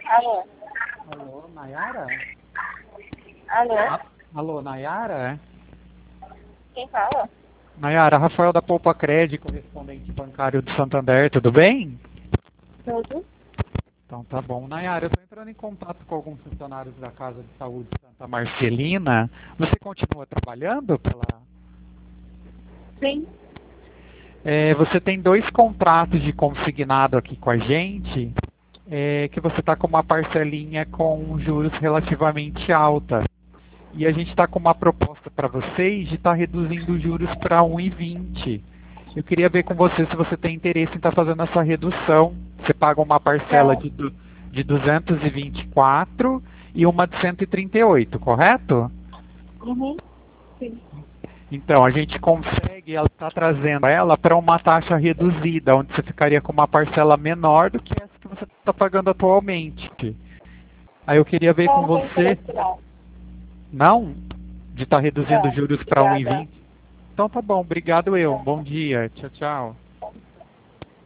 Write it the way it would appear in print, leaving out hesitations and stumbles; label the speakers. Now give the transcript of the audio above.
Speaker 1: Alô?
Speaker 2: Alô, Nayara?
Speaker 1: Alô?
Speaker 2: Alô, Nayara?
Speaker 1: Quem fala?
Speaker 2: Nayara, Rafael da Poupa Cred, correspondente bancário do Santander, tudo bem?
Speaker 1: Tudo?
Speaker 2: Então tá bom. Nayara, eu estou entrando em contato com alguns funcionários da Casa de Saúde Santa Marcelina. Você continua trabalhando pela...
Speaker 1: Sim.
Speaker 2: Você tem 2 contratos de consignado aqui com a gente, que você está com uma parcelinha com juros relativamente alta. E a gente está com uma proposta para vocês de estar reduzindo os juros para 1,20. Eu queria ver com você se você tem interesse em estar fazendo essa redução. Você paga uma parcela
Speaker 1: Não.
Speaker 2: de 224 e uma de 138, correto?
Speaker 1: Uhum. Sim.
Speaker 2: Então, a gente consegue, ela está trazendo ela para uma taxa reduzida, onde você ficaria com uma parcela menor do que essa que você está pagando atualmente. Aí eu queria ver com
Speaker 1: Não, tem
Speaker 2: você,
Speaker 1: interesse não.
Speaker 2: não, de estar reduzindo os
Speaker 1: Não.
Speaker 2: juros para
Speaker 1: Obrigada.
Speaker 2: 1,20. Então tá bom, obrigado eu.
Speaker 1: Não.
Speaker 2: Bom dia, tchau, tchau.